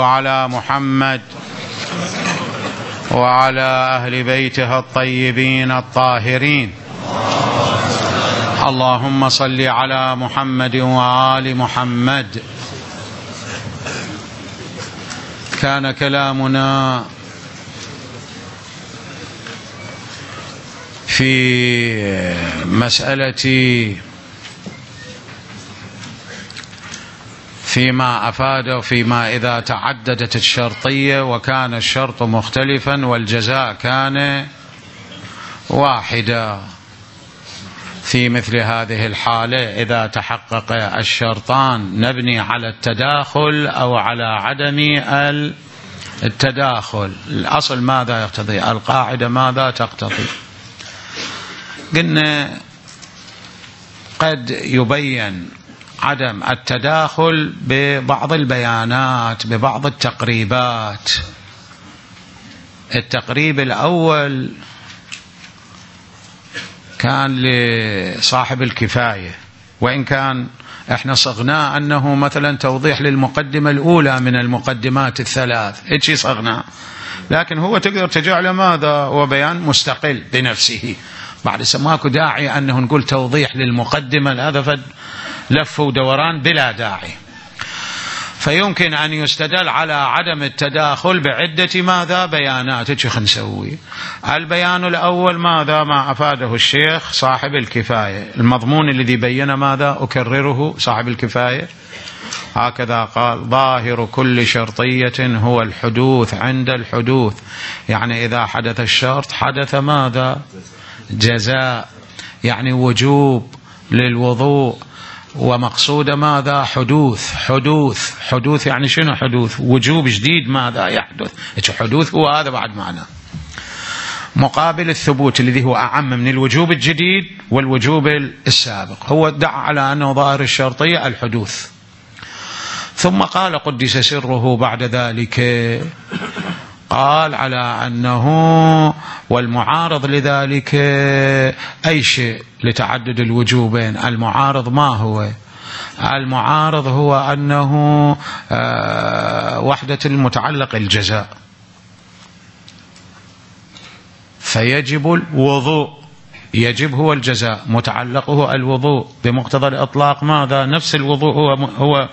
وعلى محمد وعلى أهل بيته الطيبين الطاهرين. اللهم صل على محمد وآل محمد. كان كلامنا في مسألة فيما أفاد فيما إذا تعددت الشرطية وكان الشرط مختلفا والجزاء كان واحدا. في مثل هذه الحالة إذا تحقق الشرطان نبني على التداخل أو على عدم التداخل. الأصل ماذا يقتضي؟ القاعدة ماذا تقتضي؟ قلنا قد يبين عدم التداخل ببعض البيانات، ببعض التقريبات. التقريب الأول كان لصاحب الكفاية، وإن كان احنا صغناه أنه مثلا توضيح للمقدمة الأولى من المقدمات الثلاث، هيك صغناه، لكن هو تقدر تجعله ماذا؟ هو بيان مستقل بنفسه. بعد سماكو داعي أنه نقول توضيح للمقدمة، هذا فد لف ودوران بلا داعي. فيمكن أن يستدل على عدم التداخل بعدة ماذا؟ بيانات. ايش نسوي؟ البيان الأول ماذا؟ ما أفاده الشيخ صاحب الكفاية، المضمون الذي بين ماذا؟ أكرره صاحب الكفاية هكذا قال: ظاهر كل شرطية هو الحدوث عند الحدوث. يعني إذا حدث الشرط حدث ماذا؟ جزاء، يعني وجوب للوضوء، ومقصود ماذا؟ حدوث. حدوث يعني شنو حدوث؟ وجوب جديد ماذا يحدث. حدوث هو هذا بعد معنى مقابل الثبوت الذي هو أعم من الوجوب الجديد والوجوب السابق. هو ادعى على أنه ظاهر الشرطية الحدوث، ثم قال قدس سره بعد ذلك، قال على أنه والمعارض لذلك أي شيء لتعدد الوجوبين. المعارض ما هو؟ المعارض هو أنه وحدة المتعلق الجزاء، فيجب الوضوء، يجب هو الجزاء، متعلقه الوضوء بمقتضى الإطلاق ماذا؟ نفس الوضوء هو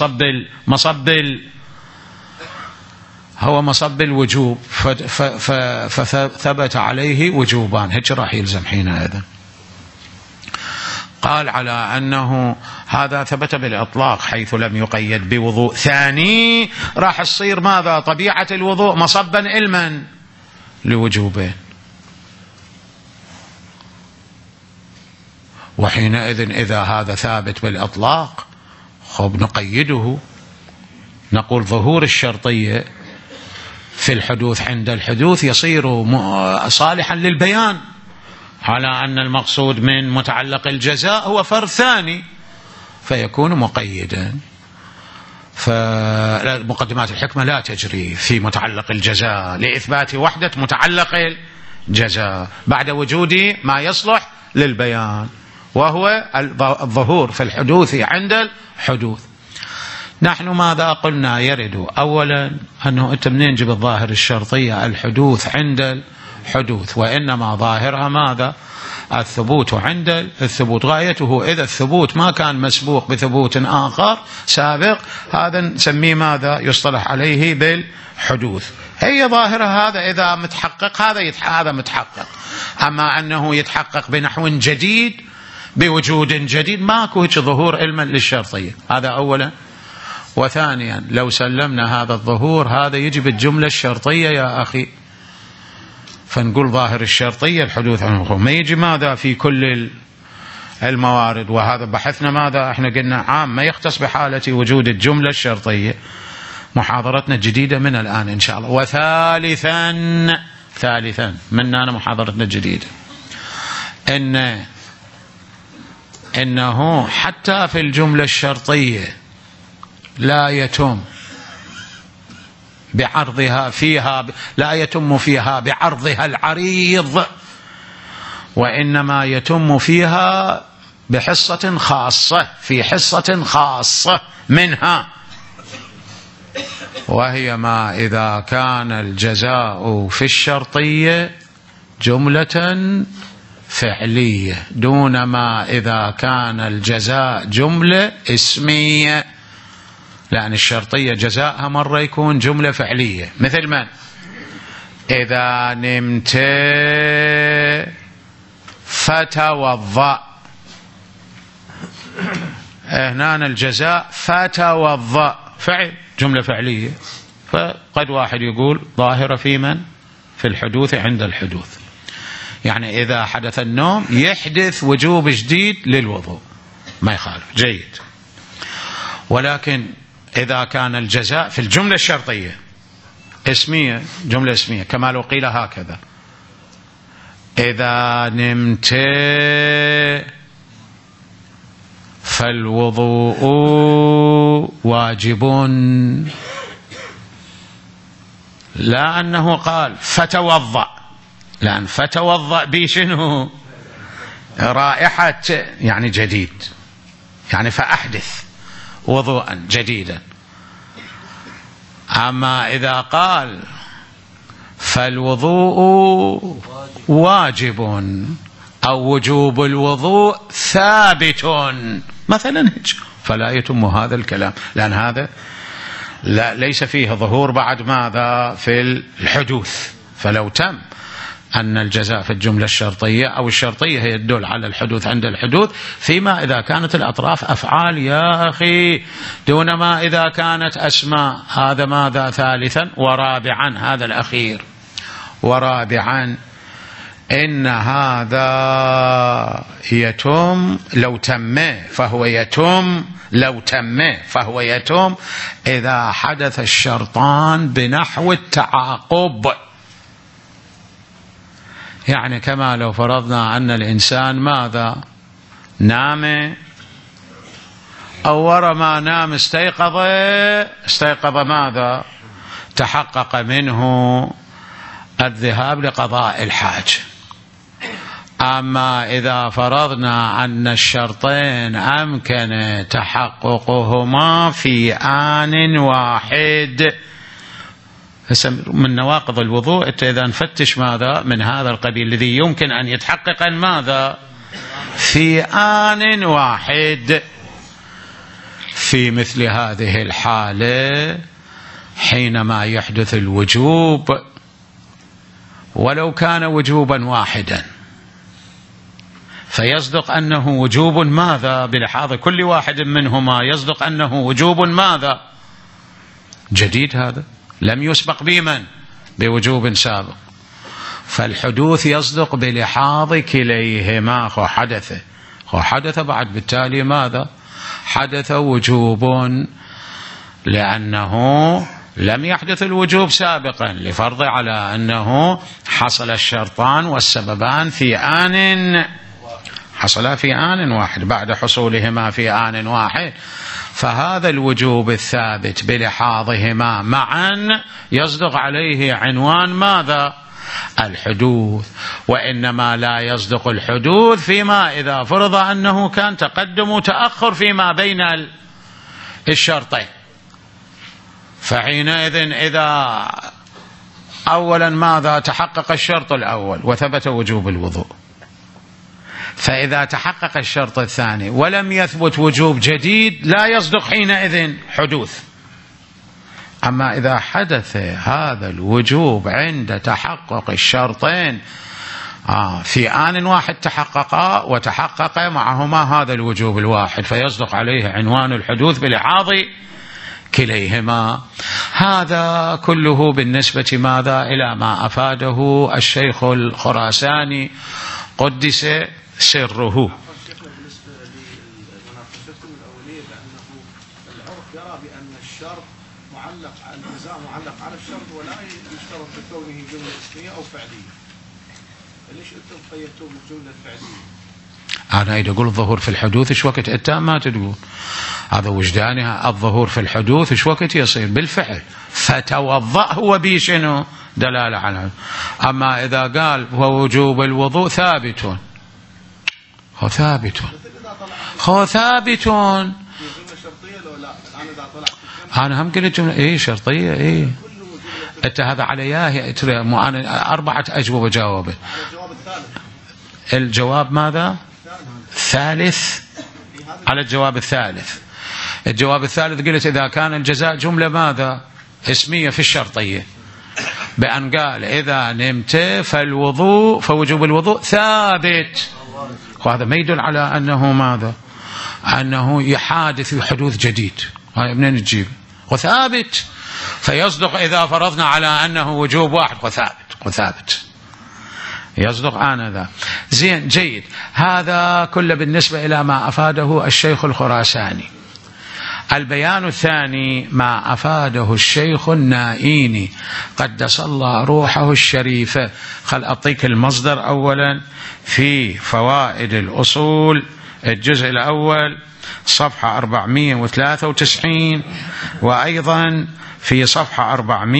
مصب الوجوب، فثبت عليه وجوبان، هيك راح يلزم حينئذ. قال على أنه هذا ثبت بالإطلاق حيث لم يقيد بوضوء ثاني، راح تصير ماذا؟ طبيعة الوضوء مصبا علما لوجوبين، وحينئذ إذا هذا ثابت بالإطلاق خب نقيده، نقول ظهور الشرطية في الحدوث عند الحدوث يصير صالحا للبيان على أن المقصود من متعلق الجزاء هو فرض ثاني، فيكون مقيدا. فمقدمات الحكمة لا تجري في متعلق الجزاء لإثبات وحدة متعلق الجزاء بعد وجود ما يصلح للبيان، وهو الظهور في الحدوث عند الحدوث. نحن ماذا قلنا؟ يرد أولا أنه أنت منين جب الظاهر الشرطية الحدوث عند الحدوث، وإنما ظاهرها ماذا؟ الثبوت عند الثبوت. غايته إذا الثبوت ما كان مسبوق بثبوت آخر سابق، هذا نسميه ماذا؟ يصطلح عليه بالحدوث. هي ظاهرها هذا إذا متحقق هذا متحقق. أما أنه يتحقق بنحو جديد بوجود جديد ماكو هيك ظهور علما للشرطية. هذا أولا. وثانيا لو سلمنا هذا الظهور هذا يجب الجملة الشرطية يا أخي، فنقول ظاهر الشرطية الحدوث عن الوقوع، ما يجي ماذا في كل الموارد. وهذا بحثنا ماذا؟ احنا قلنا عام ما يختص بحالة وجود الجملة الشرطية. محاضرتنا الجديدة من الآن إن شاء الله. ثالثا من أنا محاضرتنا الجديدة إنه حتى في الجملة الشرطية لا يتم بعرضها فيها، لا يتم فيها بعرضها العريض، وإنما يتم فيها بحصة خاصة، في حصة خاصة منها. وهي ما إذا كان الجزاء في الشرطية جملة فعلية دون ما إذا كان الجزاء جملة اسمية، لأن الشرطية جزاءها مرة يكون جملة فعلية، مثل من إذا نمت فتوضأ، هنا الجزاء فتوضأ فعل جملة فعلية، فقد واحد يقول ظاهرة في من؟ في الحدوث عند الحدوث، يعني إذا حدث النوم يحدث وجوب جديد للوضوء، ما يخالف، جيد. ولكن إذا كان الجزاء في الجملة الشرطية اسمية، جملة اسمية، كما لو قيل هكذا: إذا نمت فالوضوء واجب، لا أنه قال فتوضأ، لأن فتوضأ بي شنو؟ رائحة، يعني جديد، يعني فأحدث وضوءا جديدا. أما إذا قال فالوضوء واجب أو وجوب الوضوء ثابت مثلا، فلا يتم هذا الكلام، لأن هذا ليس فيه ظهور بعد ماذا؟ في الحدوث. فلو تم أن الجزاء في الجملة الشرطية أو الشرطية هي تدل على الحدوث عند الحدوث، فيما إذا كانت الأطراف أفعال يا أخي، دون ما إذا كانت أسماء. هذا ماذا؟ ثالثا ورابعا، هذا الأخير، ورابعا إن هذا يتم لو تم فهو يتم، لو تم فهو يتم إذا حدث الشرطان بنحو التعاقب. يعني كما لو فرضنا أن الإنسان ماذا؟ نام، أول ما نام استيقظ ماذا؟ تحقق منه الذهاب لقضاء الحاجة. أما إذا فرضنا أن الشرطين أمكن تحققهما في آن واحد، من نواقض الوضوء إذا نفتش ماذا من هذا القبيل الذي يمكن أن يتحقق ماذا في آن واحد. في مثل هذه الحالة حينما يحدث الوجوب ولو كان وجوبا واحدا، فيصدق أنه وجوب ماذا؟ بلحاظ كل واحد منهما يصدق أنه وجوب ماذا؟ جديد، هذا لم يسبق بمن؟ بوجوب سابق. فالحدوث يصدق بلحاظ كليهما. حدث بعد، بالتالي ماذا؟ حدث وجوب، لأنه لم يحدث الوجوب سابقا، لفرض على أنه حصل الشرطان والسببان في آن، حصلا في آن واحد بعد حصولهما في آن واحد، فهذا الوجوب الثابت بلحاظهما معا يصدق عليه عنوان ماذا؟ الحدوث. وإنما لا يصدق الحدوث فيما إذا فرض أنه كان تقدم وتأخر فيما بين الشرطين، فحينئذ إذا أولا ماذا؟ تحقق الشرط الأول وثبت وجوب الوضوء، فإذا تحقق الشرط الثاني ولم يثبت وجوب جديد لا يصدق حينئذ حدوث. أما إذا حدث هذا الوجوب عند تحقق الشرطين في آن واحد تحققا وتحقق معهما هذا الوجوب الواحد، فيصدق عليه عنوان الحدوث بلحاظ كليهما. هذا كله بالنسبة ماذا؟ إلى ما أفاده الشيخ الخراساني قدس سره. بالنسبة لمناقشتكم الأولية بأنه العرف يرى بأن الشرط معلق على الجزاء، معلق على الشرط ولا يشترط بكونه جملة اسمية أو فعلية، فليش أنتم قيدتم الجملة الفعلية؟ أنا إذا أقول الظهور في الحدوث إيش وقت أنت ما تقول هذا وجدانها؟ الظهور في الحدوث إيش وقت يصير؟ بالفعل. فتوضأ هو بشنو؟ دلالة على. أما إذا قال ووجوب الوضوء ثابت، هو ثابت. أنا هم قلت جملة إيه شرطية إيه. أنت هذا على ياهي أنا 4 أجوبة جاوبت. الجواب الثالث. الجواب ماذا؟ ثالث. على الجواب الثالث. الجواب الثالث قلت إذا كان الجزاء جملة ماذا؟ اسمية في الشرطية، بأن قال إذا نمت فوجوب الوضوء ثابت، وهذا ما يدل على أنه ماذا؟ أنه يحادث حدوث جديد. هاي منين تجيب؟ وثابت، فيصدق إذا فرضنا على أنه وجوب واحد وثابت يصدق آنذاك. زين جيد. هذا كله بالنسبة إلى ما أفاده الشيخ الخراساني. البيان الثاني ما أفاده الشيخ النائيني قدس الله روحه الشريفة. خل أعطيك المصدر أولا في فوائد الأصول الجزء الأول صفحة 493، وأيضا في صفحة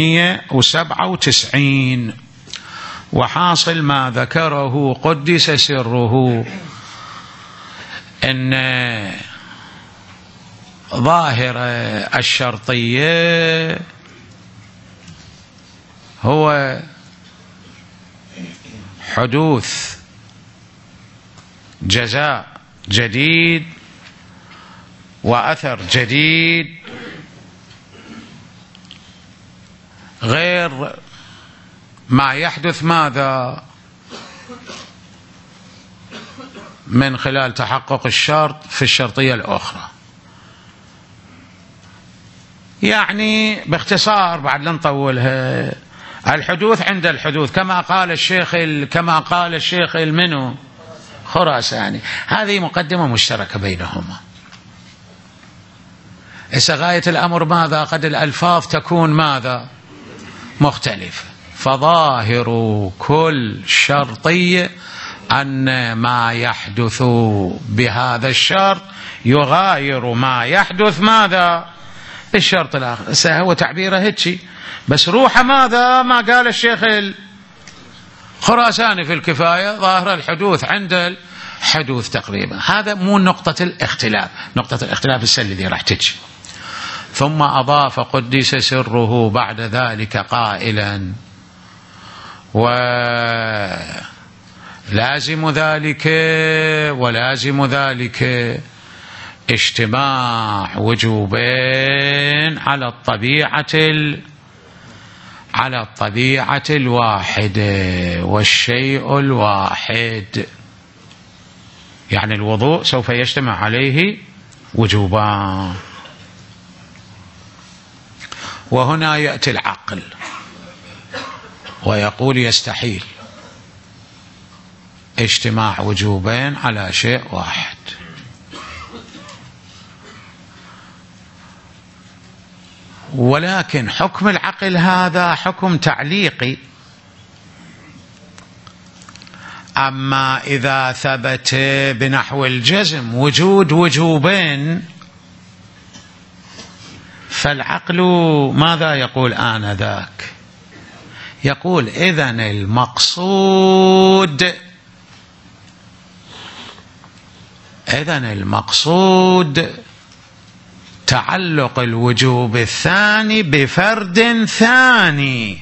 497. وحاصل ما ذكره قدس سره أن ظاهر الشرطية هو حدوث جزاء جديد وأثر جديد غير ما يحدث ماذا من خلال تحقق الشرط في الشرطية الأخرى. يعني باختصار بعد لا نطولها، الحدوث عند الحدوث كما قال الشيخ المنو خراساني. هذه مقدمة مشتركة بينهما. غاية الأمر ماذا؟ قد الألفاظ تكون ماذا؟ مختلفة. فظاهر كل شرطية أن ما يحدث بهذا الشرط يغاير ما يحدث ماذا؟ الشرط الآخر. هو تعبيره هيك، بس روحه ماذا؟ ما قال الشيخ الخراساني في الكفاية ظاهر الحدوث عند الحدوث تقريبا. هذا مو نقطة الاختلاف. نقطة الاختلاف الذي راح تجي. ثم أضاف قدس سره بعد ذلك قائلا ولازم ذلك اجتماع وجوبين على الطبيعة الواحدة والشيء الواحد. يعني الوضوء سوف يجتمع عليه وجوبان. وهنا يأتي العقل ويقول يستحيل اجتماع وجوبين على شيء واحد. ولكن حكم العقل هذا حكم تعليقي. أما إذا ثبت بنحو الجزم وجود وجوبين فالعقل ماذا يقول آنذاك؟ يقول إذن المقصود تعلق الوجوب الثاني بفرد ثاني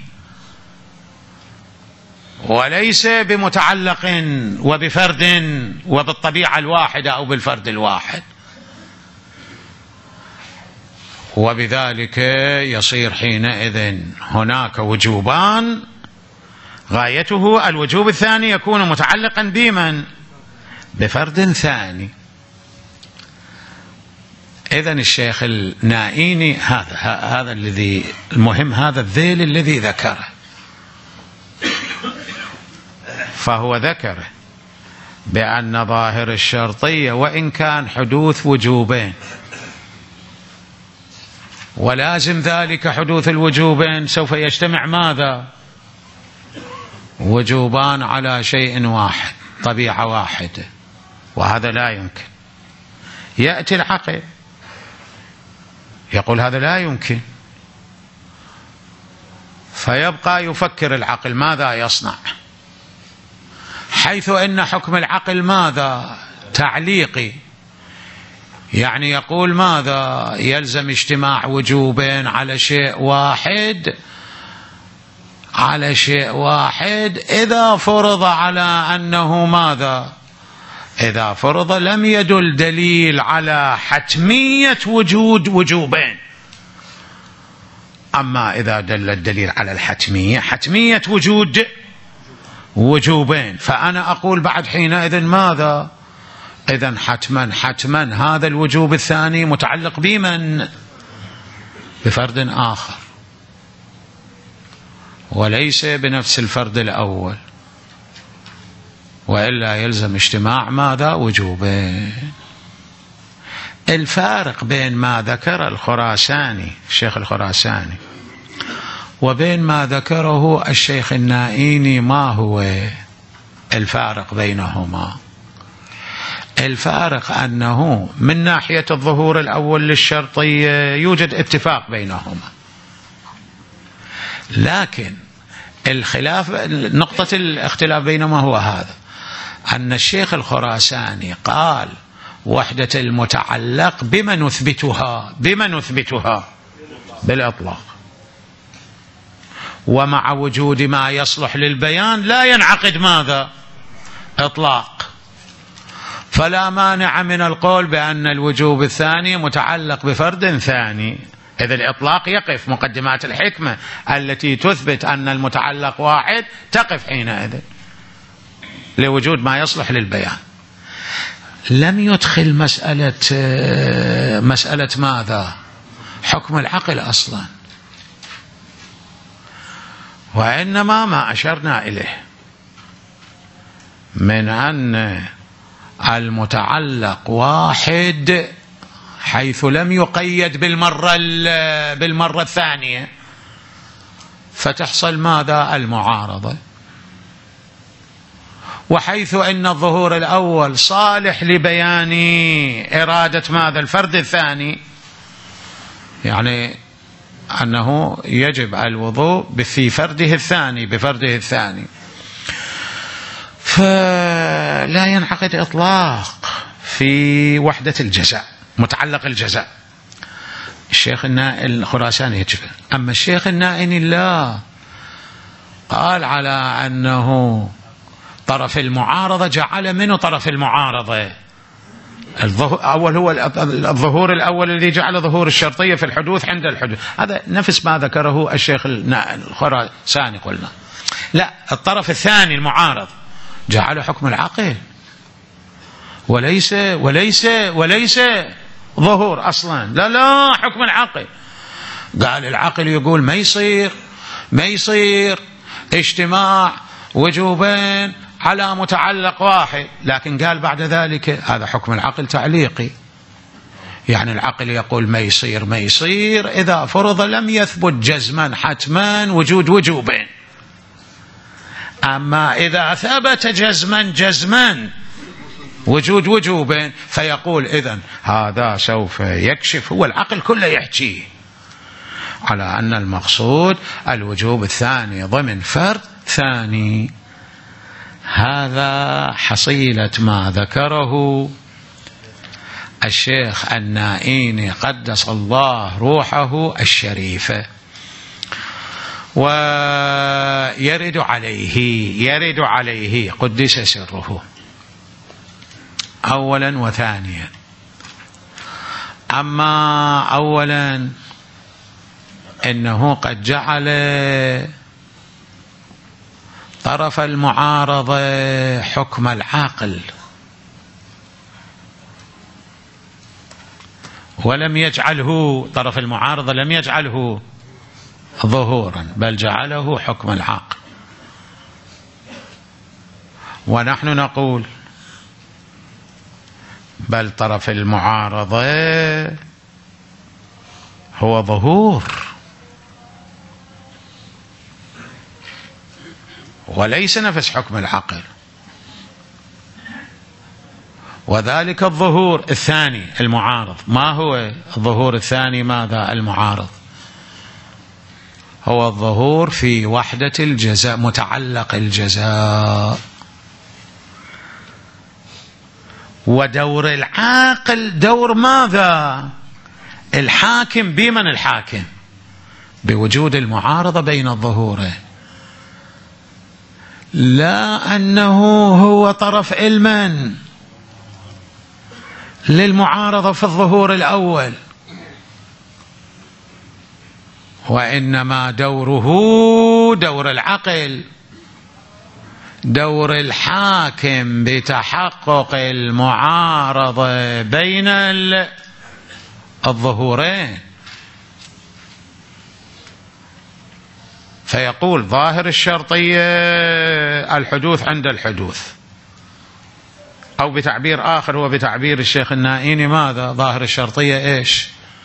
وليس بمتعلق وبفرد وبالطبيعة الواحدة أو بالفرد الواحد. وبذلك يصير حينئذ هناك وجوبان غايته الوجوب الثاني يكون متعلقا بمن؟ بفرد ثاني. إذن الشيخ النائيني هذا الذي المهم، هذا الذيل الذي ذكره، فهو ذكره بأن ظاهر الشرطية وإن كان حدوث وجوبين ولازم ذلك حدوث الوجوبين سوف يجتمع ماذا؟ وجوبان على شيء واحد، طبيعة واحدة، وهذا لا يمكن. يأتي العقل يقول هذا لا يمكن، فيبقى يفكر العقل ماذا يصنع، حيث أن حكم العقل ماذا؟ تعليقي، يعني يقول ماذا؟ يلزم اجتماع وجوبين على شيء واحد، على شيء واحد إذا فرض على أنه ماذا؟ إذا فرض لم يدل دليل على حتمية وجود وجوبين. أما إذا دل الدليل على الحتمية، حتمية وجود وجوبين، فأنا أقول بعد حينئذ ماذا؟ إذن حتما هذا الوجوب الثاني متعلق بمن؟ بفرد آخر، وليس بنفس الفرد الأول، وإلا يلزم اجتماع ماذا؟ وجوبين. الفارق بين ما ذكر الخراساني الشيخ الخراساني وبين ما ذكره الشيخ النائيني ما هو الفارق بينهما؟ الفارق أنه من ناحية الظهور الأول للشرطية يوجد اتفاق بينهما، لكن الخلاف، نقطة الاختلاف بينهما هو هذا، أن الشيخ الخراساني قال وحدة المتعلق بما نثبتها بالإطلاق، ومع وجود ما يصلح للبيان لا ينعقد ماذا؟ إطلاق. فلا مانع من القول بأن الوجوب الثاني متعلق بفرد ثاني، إذا الإطلاق يقف، مقدمات الحكمة التي تثبت أن المتعلق واحد تقف حينئذ لوجود ما يصلح للبيان. لم يدخل مسألة ماذا؟ حكم العقل أصلا، وإنما ما أشرنا إليه من أن المتعلق واحد حيث لم يقيد بالمرة الثانية، فتحصل ماذا؟ المعارضة. وحيث أن الظهور الأول صالح لبيان إرادة ماذا؟ الفرد الثاني، يعني أنه يجب الوضوء بفرده الثاني، فلا ينعقد إطلاق في وحدة الجزاء، متعلق الجزاء. الشيخ الخراساني يجب، أما الشيخ النائني لا، قال على أنه طرف المعارضة جعل منه طرف المعارضة أول هو الظهور الأول الذي جعل ظهور الشرطية في الحدوث عند الحدوث، هذا نفس ما ذكره الشيخ الخراساني. قلنا لا، الطرف الثاني المعارض جعل حكم العقل وليس ظهور أصلا، لا حكم العقل. قال العقل يقول ما يصير اجتماع وجوبين على متعلق واحد، لكن قال بعد ذلك هذا حكم العقل تعليقي، يعني العقل يقول ما يصير إذا فرض لم يثبت جزما حتما وجود وجوبين، أما إذا ثبت جزما وجود وجوبين فيقول إذن هذا سوف يكشف، هو العقل كله يحكي على أن المقصود الوجوب الثاني ضمن فرد ثاني. هذا حصيلة ما ذكره الشيخ النائيني قدس الله روحه الشريفة، ويرد عليه قدس سره أولا وثانيا. أما أولا إنه قد جعل طرف المعارضة حكم العاقل، ولم يجعله طرف المعارضة لم يجعله ظهورا، بل جعله حكم العاقل. ونحن نقول بل طرف المعارضة هو ظهور وليس نفس حكم العقل، وذلك الظهور الثاني المعارض. ما هو الظهور الثاني؟ ماذا؟ المعارض هو الظهور في وحدة الجزاء، متعلق الجزاء. ودور العاقل دور ماذا؟ الحاكم. بمن الحاكم؟ بوجود المعارضة بين الظهورين، لا أنه هو طرف علما للمعارضة في الظهور الأول، وإنما دوره دور العقل، دور الحاكم بتحقق المعارضة بين الظهورين. فيقول ظاهر الشرطية الحدوث عند الحدوث، أو بتعبير آخر هو بتعبير الشيخ النائيني ماذا؟ ظاهر الشرطية إيش؟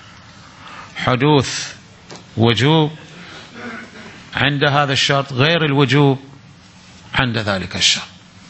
حدوث وجوب عند هذا الشرط غير الوجوب عند ذلك الشرط.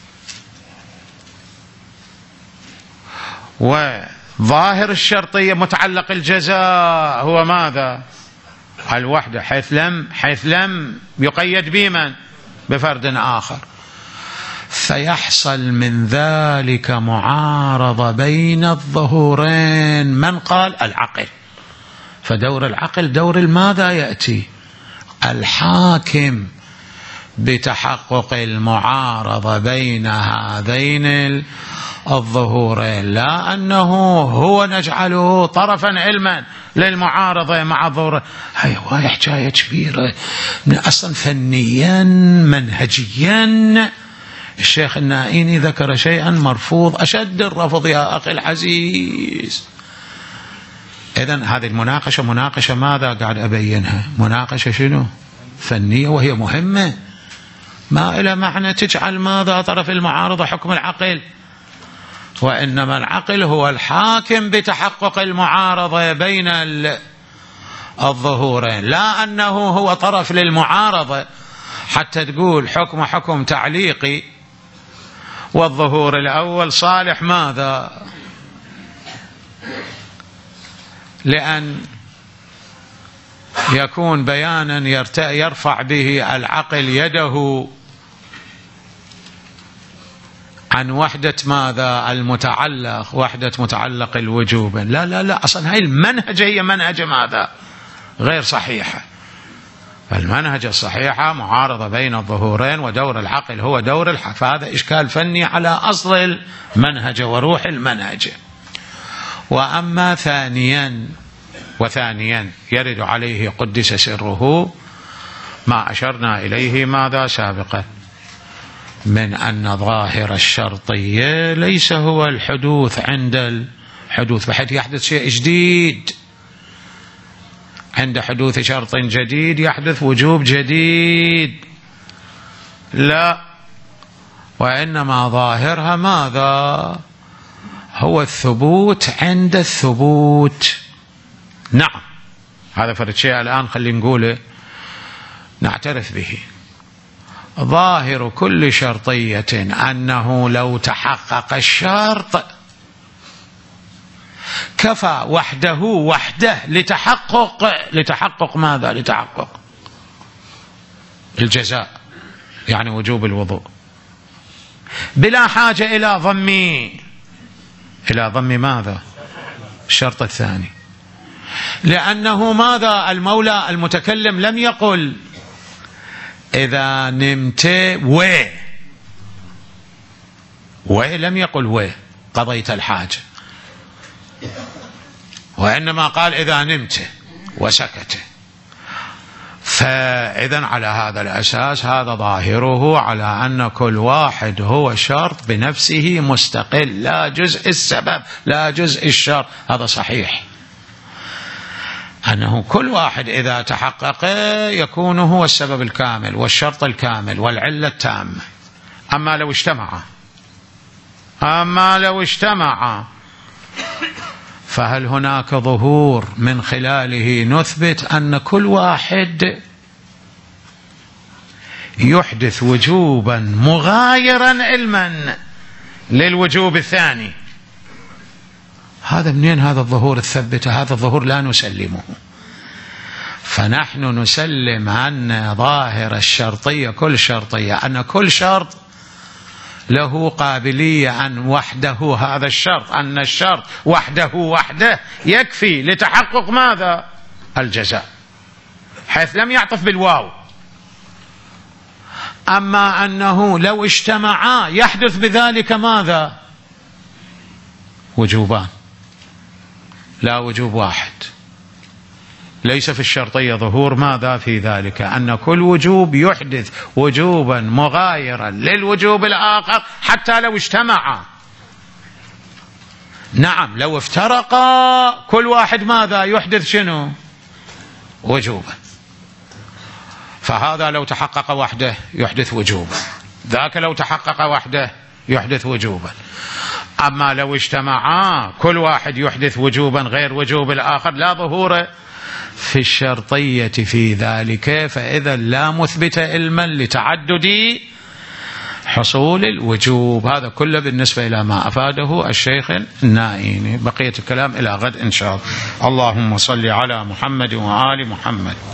وظاهر الشرطية متعلق الجزاء هو ماذا؟ الوحدة، حيث لم يقيد بمن؟ بفرد آخر. فيحصل من ذلك معارضة بين الظهورين. من قال؟ العقل. فدور العقل دور الماذا يأتي؟ الحاكم بتحقق المعارضة بين هذين الظهورين، لا أنه هو نجعله طرفا علما للمعارضة مع الظهور. هاي حكاية كبيرة أصلا فنيا منهجيا. الشيخ النائيني ذكر شيئا مرفوض أشد الرفض يا أخي العزيز. إذن هذه المناقشة مناقشة ماذا قاعد أبينها؟ مناقشة شنو؟ فنية، وهي مهمة، ما إلى معنى تجعل ماذا طرف المعارضة حكم العقل، وإنما العقل هو الحاكم بتحقق المعارضة بين الظهورين، لا أنه هو طرف للمعارضة حتى تقول حكم تعليقي والظهور الأول صالح ماذا؟ لأن يكون بيانا يرفع به العقل يده عن وحدة ماذا؟ المتعلق، وحدة متعلق الوجوب. لا لا لا، أصلا هاي المنهجة هي منهجة ماذا؟ غير صحيحة. المنهجة الصحيحة معارضة بين الظهورين، ودور العقل هو دور الحق. فهذا إشكال فني على أصل المنهجة وروح المنهجة. وأما وثانيا يرد عليه قدس سره ما أشرنا إليه ماذا سابقا، من أن ظاهر الشرطية ليس هو الحدوث عند الحدوث، بحيث يحدث شيء جديد. عند حدوث شرط جديد يحدث وجوب جديد، لا، وإنما ظاهرها ماذا؟ هو الثبوت عند الثبوت. نعم، هذا فرد شيء الآن خلينا نقوله نعترف به. ظاهر كل شرطية أنه لو تحقق الشرط كفى وحده لتحقق ماذا؟ لتحقق الجزاء، يعني وجوب الوضوء، بلا حاجة إلى ضم ماذا؟ الشرط الثاني. لأنه ماذا؟ المولى المتكلم لم يقل إذا نمت لم يقل قضيت الحاجة، وإنما قال إذا نمت وسكت. فإذن على هذا الأساس هذا ظاهره على أن كل واحد هو شرط بنفسه مستقل، لا جزء السبب لا جزء الشرط. هذا صحيح، أنه كل واحد إذا تحقق يكون هو السبب الكامل والشرط الكامل والعلة التامة. أما لو اجتمع فهل هناك ظهور من خلاله نثبت أن كل واحد يحدث وجوبا مغايرا علما للوجوب الثاني؟ هذا منين هذا الظهور الثبته؟ هذا الظهور لا نسلمه. فنحن نسلم أن ظاهر الشرطية كل شرطية أن كل شرط له قابلية أن وحده، هذا الشرط، أن الشرط وحده يكفي لتحقق ماذا؟ الجزاء، حيث لم يعطف بالواو. أما أنه لو اجتمعا يحدث بذلك ماذا؟ وجوبان، لا وجوب واحد. ليس في الشرطية ظهور ماذا في ذلك؟ أن كل وجوب يحدث وجوبا مغايرا للوجوب الآخر حتى لو اجتمعا. نعم، لو افترقا كل واحد ماذا يحدث؟ شنو؟ وجوبا. فهذا لو تحقق وحده يحدث وجوبا، ذاك لو تحقق وحده يحدث وجوبا. أما لو اجتمعا كل واحد يحدث وجوبا غير وجوب الآخر، لا ظهور في الشرطية في ذلك، فإذا لا مثبت علما لتعدد حصول الوجوب. هذا كله بالنسبة إلى ما أفاده الشيخ النائيني. بقية الكلام إلى غد إن شاء الله. اللهم صل على محمد وآل محمد.